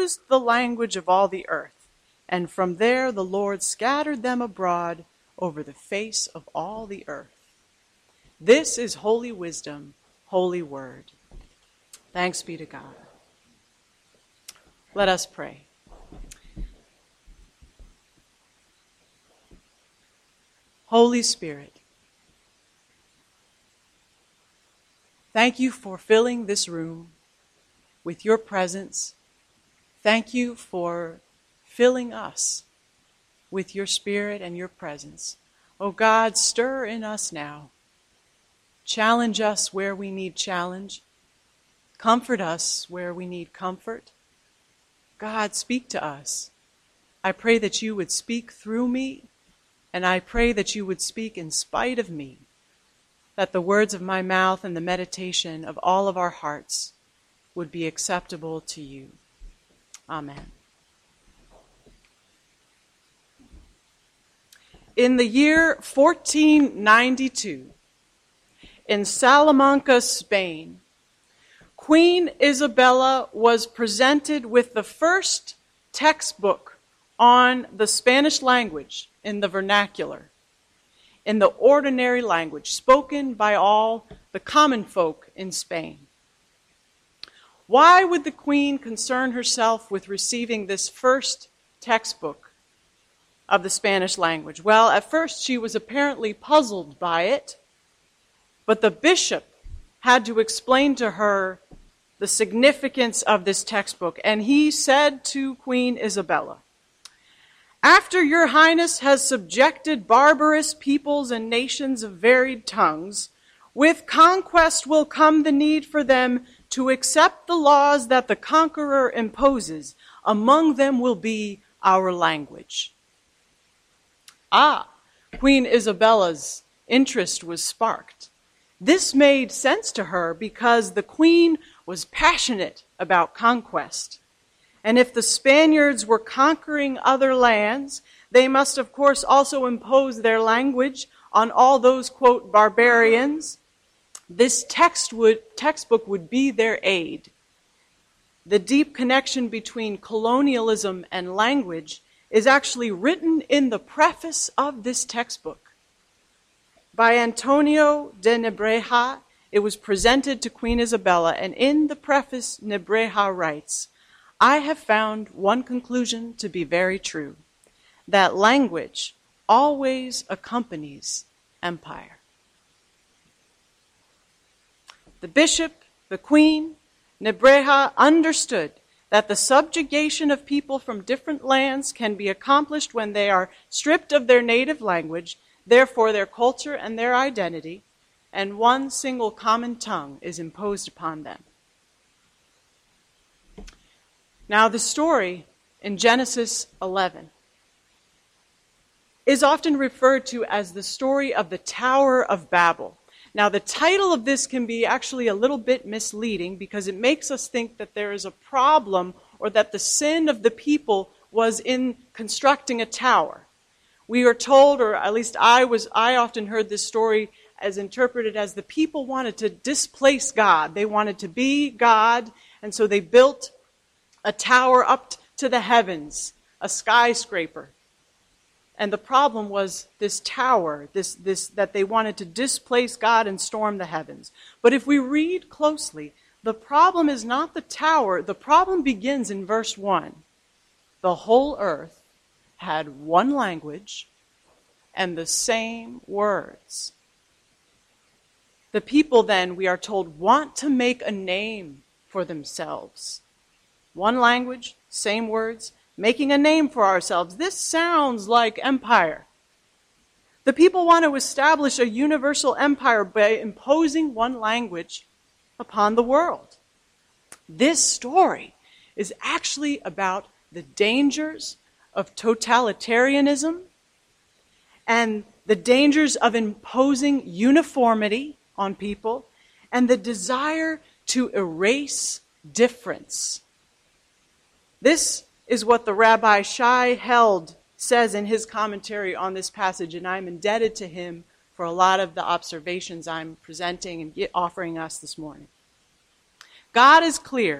confused the language of all the earth, and from there the Lord scattered them abroad over the face of all the earth. This is holy wisdom, holy word. Thanks be to God. Let us pray. Holy Spirit, thank you for filling this room with your presence. Thank you for filling us with your Spirit and your presence. Oh God, stir in us now. Challenge us where we need challenge. Comfort us where we need comfort. God, speak to us. I pray that you would speak through me, and I pray that you would speak in spite of me, that the words of my mouth and the meditation of all of our hearts would be acceptable to you. Amen. In the year 1492, in Salamanca, Spain, Queen Isabella was presented with the first textbook on the Spanish language in the vernacular, in the ordinary language spoken by all the common folk in Spain. Why would the Queen concern herself with receiving this first textbook of the Spanish language? Well, at first she was apparently puzzled by it, but the bishop had to explain to her the significance of this textbook, and he said to Queen Isabella, "After your highness has subjected barbarous peoples and nations of varied tongues, with conquest will come the need for them to accept the laws that the conqueror imposes. Among them will be our language." Queen Isabella's interest was sparked. This made sense to her because the queen was passionate about conquest. And if the Spaniards were conquering other lands, they must of course also impose their language on all those, quote, barbarians. This textbook would be their aid. The deep connection between colonialism and language is actually written in the preface of this textbook. By Antonio de Nebreja, it was presented to Queen Isabella, and in the preface, Nebreja writes, "I have found one conclusion to be very true, that language always accompanies empire." The bishop, the queen, Nebreja understood that the subjugation of people from different lands can be accomplished when they are stripped of their native language, therefore their culture and their identity, and one single common tongue is imposed upon them. Now the story in Genesis 11 is often referred to as the story of the Tower of Babel. Now the title of this can be actually a little bit misleading because it makes us think that there is a problem or that the sin of the people was in constructing a tower. We are told, or at least I often heard this story as interpreted as the people wanted to displace God. They wanted to be God, and so they built a tower up to the heavens, a skyscraper. And the problem was this tower, this that they wanted to displace God and storm the heavens. But if we read closely, the problem is not the tower. The problem begins in verse 1. The whole earth had one language and the same words. The people then, we are told, want to make a name for themselves. One language, same words, making a name for ourselves. This sounds like empire. The people want to establish a universal empire by imposing one language upon the world. This story is actually about the dangers of totalitarianism and the dangers of imposing uniformity on people and the desire to erase difference. This is what the Rabbi Shai Held says in his commentary on this passage, and I'm indebted to him for a lot of the observations I'm presenting and offering us this morning. God is clear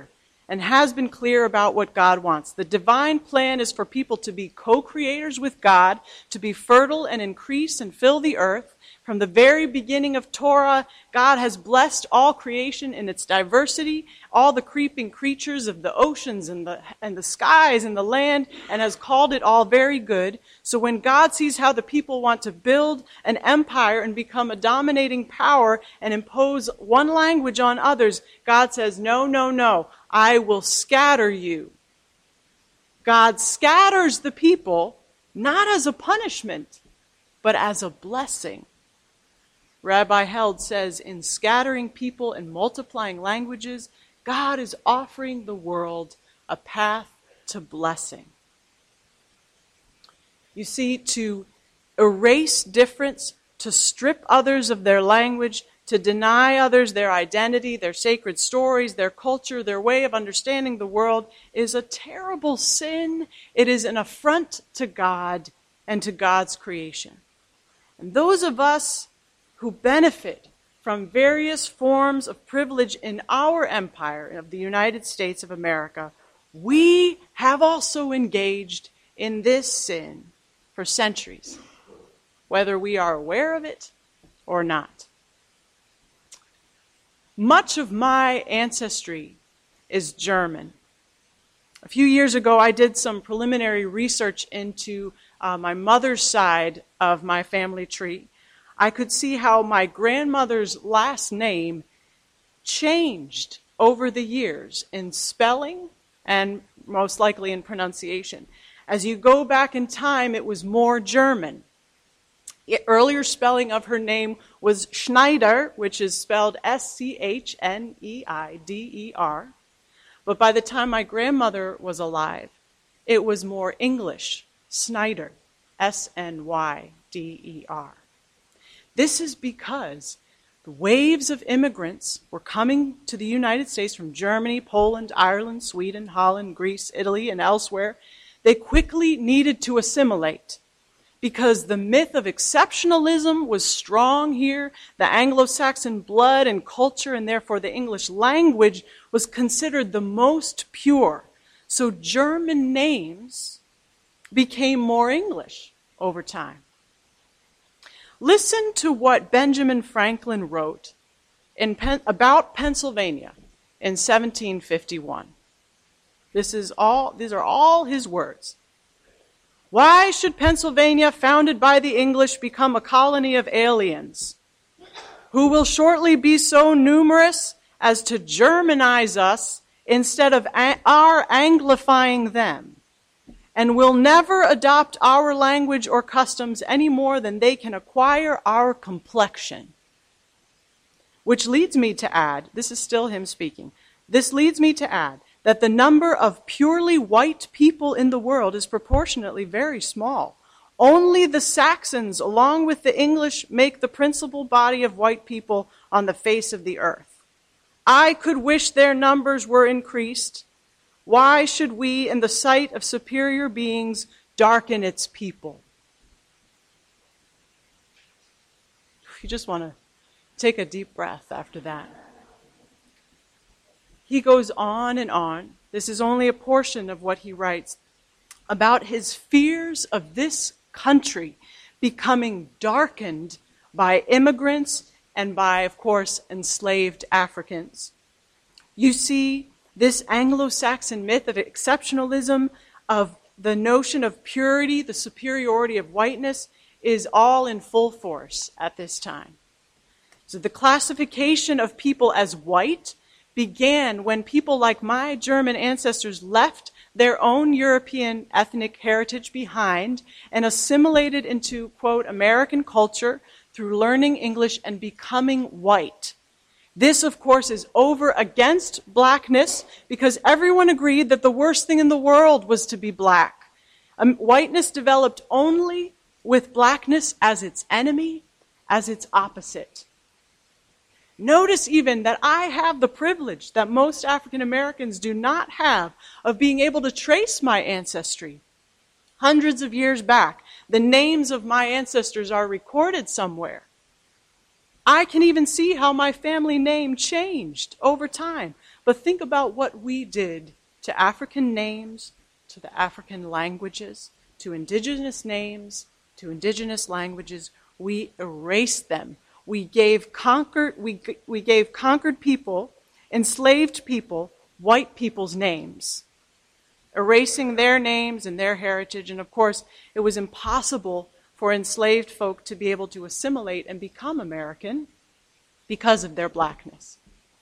and has been clear about what God wants. The divine plan is for people to be co-creators with God, to be fertile and increase and fill the earth. From the very beginning of Torah, God has blessed all creation in its diversity, all the creeping creatures of the oceans and the skies and the land, and has called it all very good. So when God sees how the people want to build an empire and become a dominating power and impose one language on others, God says, no, no, no, I will scatter you. God scatters the people not as a punishment, but as a blessing. Rabbi Held says, in scattering people and multiplying languages, God is offering the world a path to blessing. You see, to erase difference, to strip others of their language, to deny others their identity, their sacred stories, their culture, their way of understanding the world is a terrible sin. It is an affront to God and to God's creation. And those of us who benefit from various forms of privilege in our empire of the United States of America, we have also engaged in this sin for centuries, whether we are aware of it or not. Much of my ancestry is German. A few years ago, I did some preliminary research into my mother's side of my family tree. I could see how my grandmother's last name changed over the years in spelling and most likely in pronunciation. As you go back in time, it was more German. The earlier spelling of her name was Schneider, which is spelled Schneider. But by the time my grandmother was alive, it was more English, Snyder, Snyder. This is because the waves of immigrants were coming to the United States from Germany, Poland, Ireland, Sweden, Holland, Greece, Italy, and elsewhere. They quickly needed to assimilate because the myth of exceptionalism was strong here. The Anglo-Saxon blood and culture, and therefore the English language, was considered the most pure. So German names became more English over time. Listen to what Benjamin Franklin wrote about Pennsylvania in 1751. These are all his words. Why should Pennsylvania, founded by the English, become a colony of aliens, who will shortly be so numerous as to Germanize us instead of our Anglifying them, and will never adopt our language or customs any more than they can acquire our complexion? Which leads me to add, this is still him speaking, this leads me to add that the number of purely white people in the world is proportionately very small. Only the Saxons, along with the English, make the principal body of white people on the face of the earth. I could wish their numbers were increased. Why should we, in the sight of superior beings, darken its people? You just want to take a deep breath after that. He goes on and on. This is only a portion of what he writes about his fears of this country becoming darkened by immigrants and by, of course, enslaved Africans. You see, this Anglo-Saxon myth of exceptionalism, of the notion of purity, the superiority of whiteness, is all in full force at this time. So the classification of people as white began when people like my German ancestors left their own European ethnic heritage behind and assimilated into, quote, American culture through learning English and becoming white. This, of course, is over against blackness because everyone agreed that the worst thing in the world was to be black. Whiteness developed only with blackness as its enemy, as its opposite. Notice even that I have the privilege that most African Americans do not have of being able to trace my ancestry. Hundreds of years back, the names of my ancestors are recorded somewhere. I can even see how my family name changed over time. But think about what we did to African names, to the African languages, to indigenous names, to indigenous languages. We erased them. We gave conquered people, enslaved people, white people's names, erasing their names and their heritage. And of course, it was impossible for enslaved folk to be able to assimilate and become American because of their blackness.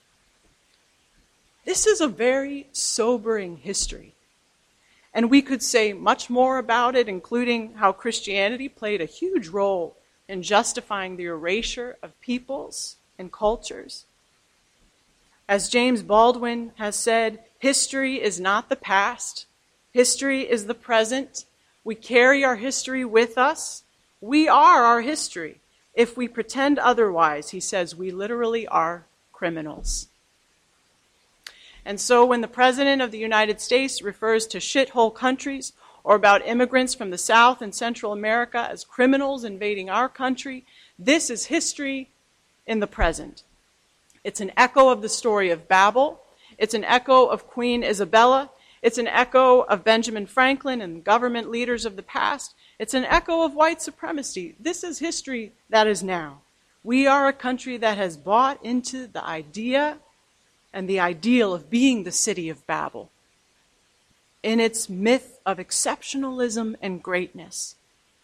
This is a very sobering history. And we could say much more about it, including how Christianity played a huge role in justifying the erasure of peoples and cultures. As James Baldwin has said, history is not the past. History is the present. We carry our history with us. We are our history. If we pretend otherwise, he says, we literally are criminals. And so when the President of the United States refers to shithole countries or about immigrants from the South and Central America as criminals invading our country, this is history in the present. It's an echo of the story of Babel. It's an echo of Queen Isabella. It's an echo of Benjamin Franklin and government leaders of the past. It's an echo of white supremacy. This is history that is now. We are a country that has bought into the idea and the ideal of being the city of Babel in its myth of exceptionalism and greatness.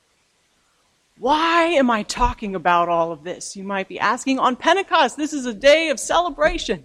Why am I talking about all of this? You might be asking. On Pentecost, this is a day of celebration.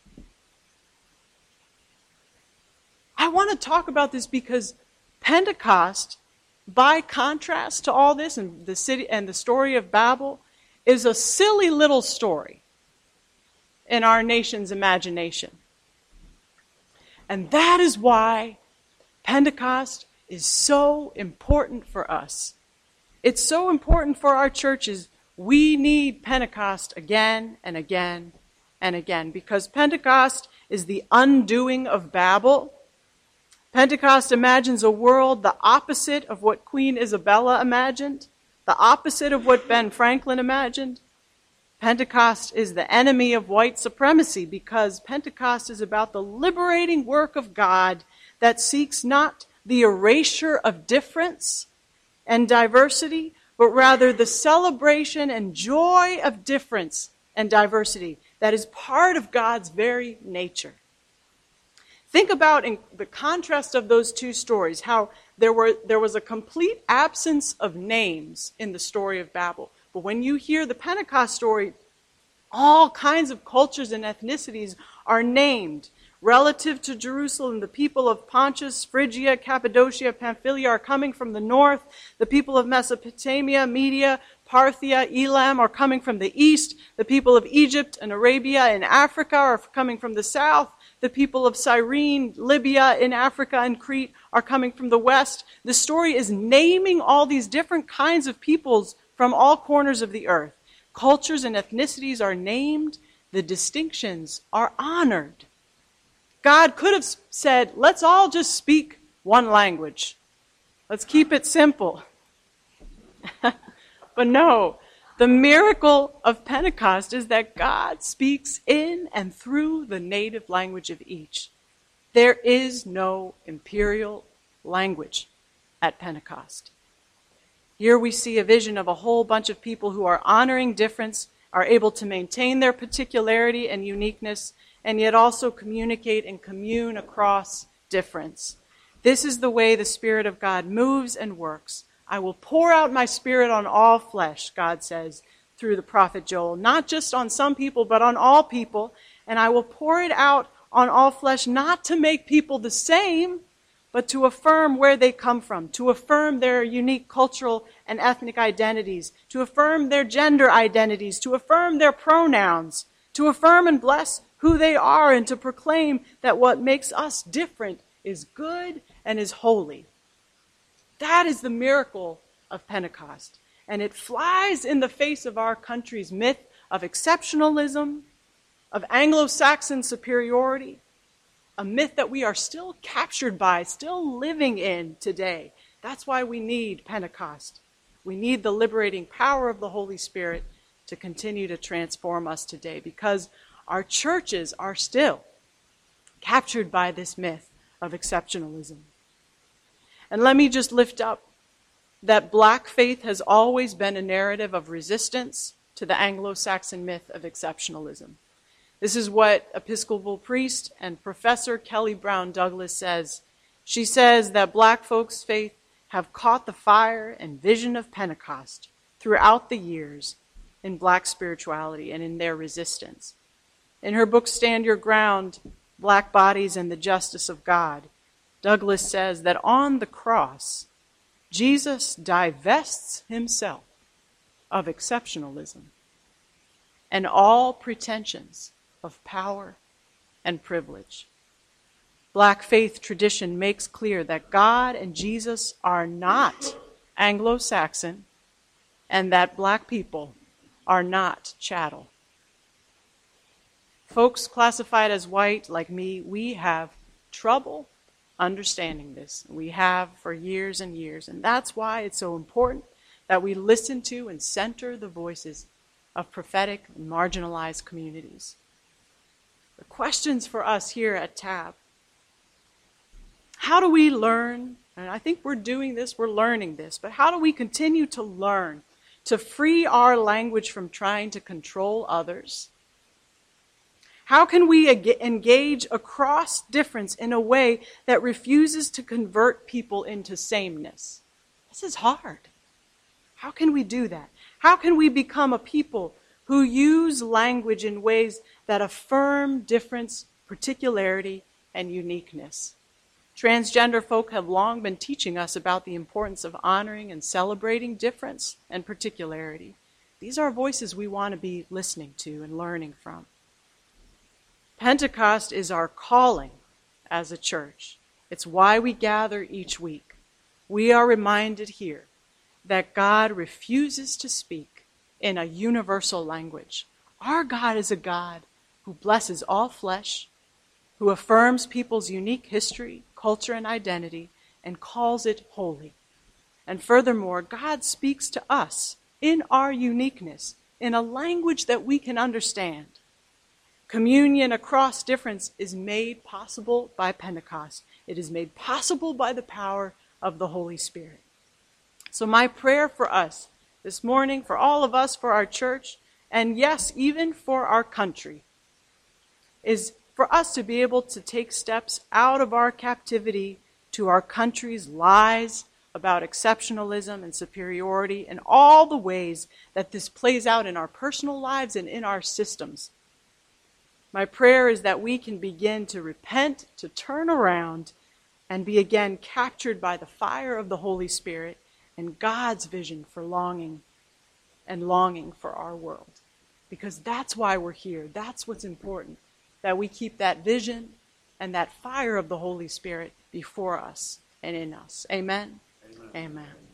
I want to talk about this because Pentecost, by contrast to all this and the city and the story of Babel, is a silly little story in our nation's imagination. And that is why Pentecost is so important for us. It's so important for our churches. We need Pentecost again and again and again, because Pentecost is the undoing of Babel. Pentecost imagines a world the opposite of what Queen Isabella imagined, the opposite of what Ben Franklin imagined. Pentecost is the enemy of white supremacy because Pentecost is about the liberating work of God that seeks not the erasure of difference and diversity, but rather the celebration and joy of difference and diversity that is part of God's very nature. Think about in the contrast of those two stories, how there was a complete absence of names in the story of Babel. But when you hear the Pentecost story, all kinds of cultures and ethnicities are named. Relative to Jerusalem, the people of Pontus, Phrygia, Cappadocia, Pamphylia are coming from the north. The people of Mesopotamia, Media, Parthia, Elam are coming from the east. The people of Egypt and Arabia and Africa are coming from the south. The people of Cyrene, Libya in Africa and Crete are coming from the west. The story is naming all these different kinds of peoples from all corners of the earth. Cultures and ethnicities are named. The distinctions are honored. God could have said, let's all just speak one language. Let's keep it simple. But no, the miracle of Pentecost is that God speaks in and through the native language of each. There is no imperial language at Pentecost. Here we see a vision of a whole bunch of people who are honoring difference, are able to maintain their particularity and uniqueness, and yet also communicate and commune across difference. This is the way the Spirit of God moves and works. I will pour out my Spirit on all flesh, God says through the prophet Joel. Not just on some people, but on all people. And I will pour it out on all flesh, not to make people the same, but to affirm where they come from, to affirm their unique cultural and ethnic identities, to affirm their gender identities, to affirm their pronouns, to affirm and bless who they are, and to proclaim that what makes us different is good and is holy. That is the miracle of Pentecost. And it flies in the face of our country's myth of exceptionalism, of Anglo-Saxon superiority, a myth that we are still captured by, still living in today. That's why we need Pentecost. We need the liberating power of the Holy Spirit to continue to transform us today, because our churches are still captured by this myth of exceptionalism. And let me just lift up that black faith has always been a narrative of resistance to the Anglo-Saxon myth of exceptionalism. This is what Episcopal priest and Professor Kelly Brown Douglas says. She says that black folks' faith have caught the fire and vision of Pentecost throughout the years in black spirituality and in their resistance. In her book, Stand Your Ground, Black Bodies and the Justice of God, Douglas says that on the cross, Jesus divests himself of exceptionalism and all pretensions of power and privilege. Black faith tradition makes clear that God and Jesus are not Anglo-Saxon and that black people are not chattel. Folks classified as white, like me, we have trouble understanding this. We have for years and years. And that's why it's so important that we listen to and center the voices of prophetic and marginalized communities. The questions for us here at TAB. How do we learn? And I think we're doing this, we're learning this. But how do we continue to learn, to free our language from trying to control others? How can we engage across difference in a way that refuses to convert people into sameness? This is hard. How can we do that? How can we become a people who use language in ways that affirm difference, particularity, and uniqueness? Transgender folk have long been teaching us about the importance of honoring and celebrating difference and particularity. These are voices we want to be listening to and learning from. Pentecost is our calling as a church. It's why we gather each week. We are reminded here that God refuses to speak in a universal language. Our God is a God who blesses all flesh, who affirms people's unique history, culture, and identity, and calls it holy. And furthermore, God speaks to us in our uniqueness, in a language that we can understand. Communion across difference is made possible by Pentecost. It is made possible by the power of the Holy Spirit. So my prayer for us this morning, for all of us, for our church, and yes, even for our country, is for us to be able to take steps out of our captivity to our country's lies about exceptionalism and superiority and all the ways that this plays out in our personal lives and in our systems. My prayer is that we can begin to repent, to turn around, and be again captured by the fire of the Holy Spirit and God's vision for longing for our world. Because that's why we're here. That's what's important, that we keep that vision and that fire of the Holy Spirit before us and in us. Amen? Amen. Amen.